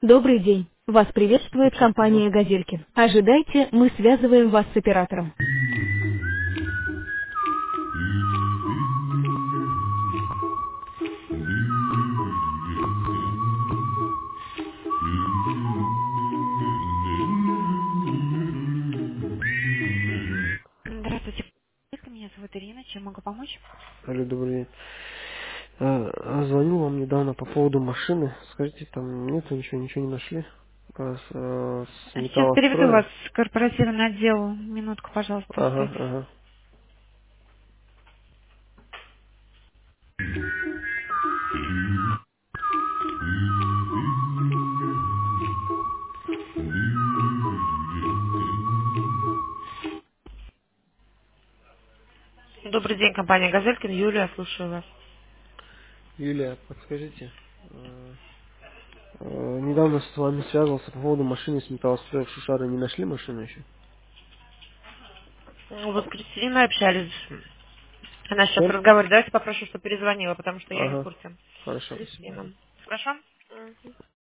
Добрый день. Вас приветствует Сейчас было. компания «Газельки». Ожидайте, мы связываем вас с оператором. Здравствуйте. Меня зовут Ирина. Чем могу помочь? Алло, добрый день. Звонил вам недавно по поводу машины. Скажите, там нету ничего не нашли? С Сейчас переведу вас металлостроя? в корпоративный отдел. Минутку, пожалуйста, Ага, ждите. ага. Добрый день, компания «Газелькин». Юлия, слушаю вас. Юлия, подскажите. Недавно с вами связывался по поводу машины с металлостроя в Шушары. Не нашли машину еще? Вот с Кристиной общались. Она С сейчас кем? разговаривает. Давайте попрошу, чтобы перезвонила, потому что я не в Ага. курсе. Хорошо, спасибо. Кристина. Хорошо?